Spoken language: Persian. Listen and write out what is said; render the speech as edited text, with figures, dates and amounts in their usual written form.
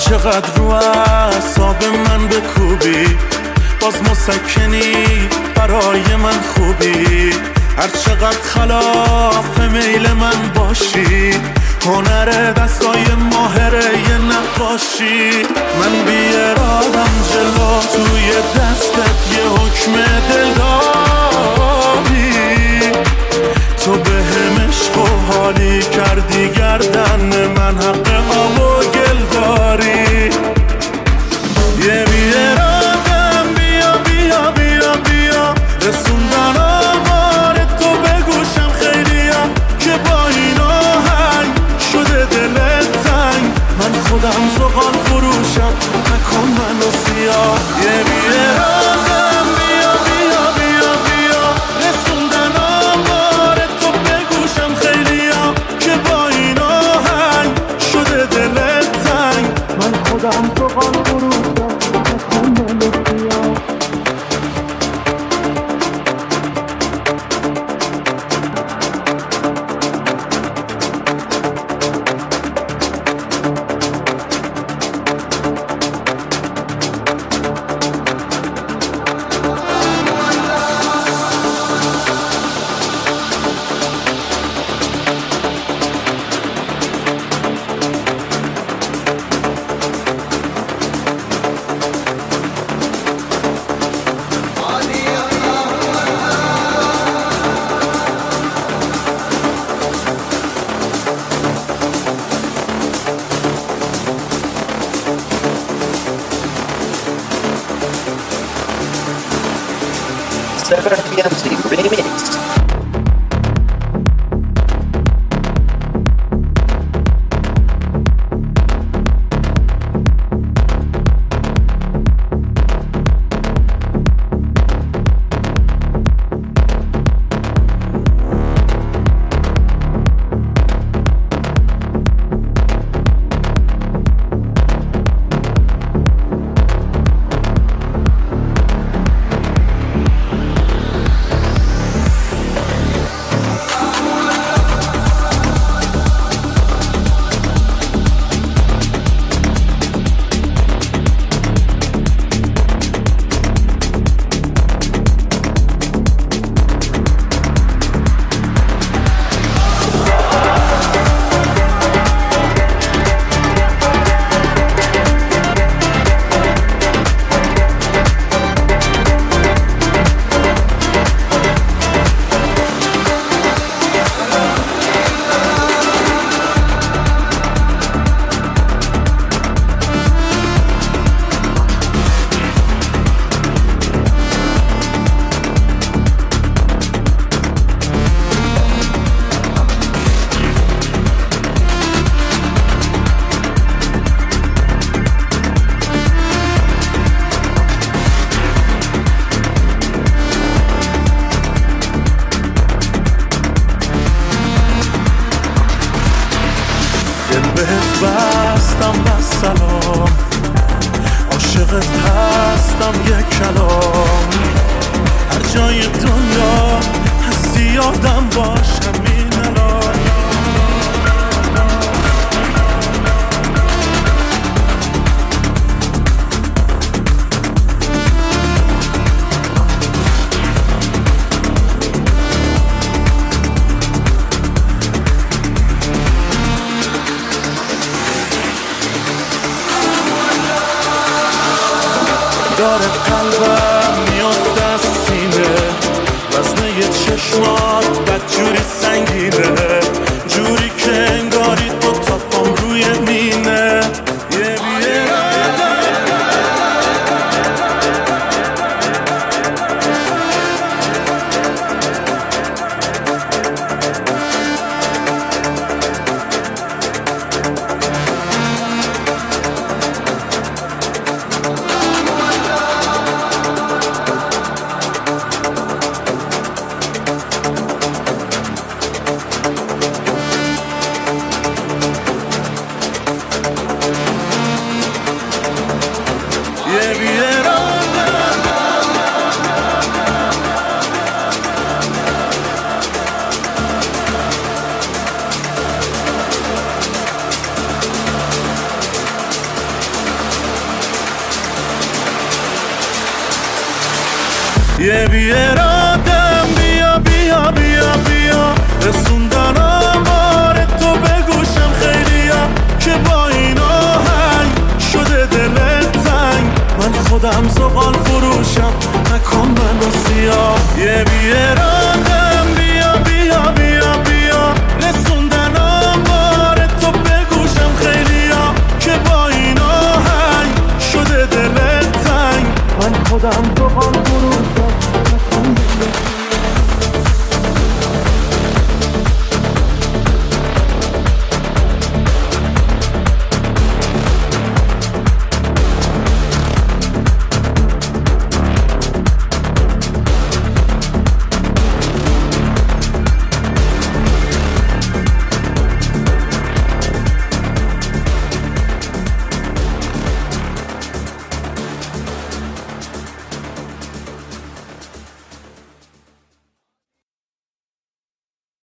چقدر رو اعصاب من بکوبی، باز مسکنی برای من خوبی. هر چقدر خلاف میل من باشی، هنر دستای ماهره یه نقاشی. من بی ارادم جلو توی دستت یه حکم دل داری. تو به هم عشق و حالی کردی، گردن من حق آب و گل داری. یه بی ارادم بیا بیا بیا بیا، رسوندن آمار تو به گوشم خیلیا، که با این آهنگ شده دلت تنگ. من خودم زغال فروشم، نکن منو سیاه. یه بی ارادم بیا بیا بیا بیا، رسوندن آمار تو به گوشم خیلیا، که با این آهنگ شده دلت تنگ. من خودم زغال فروشم، نکن منو سیاه. Sever PMC Remix. بهت بستم بس سلام، عاشقت هستم یک کلام. هر جای دنیا هستی یادم باش همین الان. داره قلبم میافته از سینه، وزنه چشمات بدجوری سنگینه، جوری که انگاری دو تا پام روی مینه. یه یه بیارادم بیا بیا بیا بیا رسوندن آمار تو بگوشم خیلیا که با این آهنگ شده دلت تنگ من خودم زغال فروشم نکن منو سیاه یه بیارادم بیا بیا بیا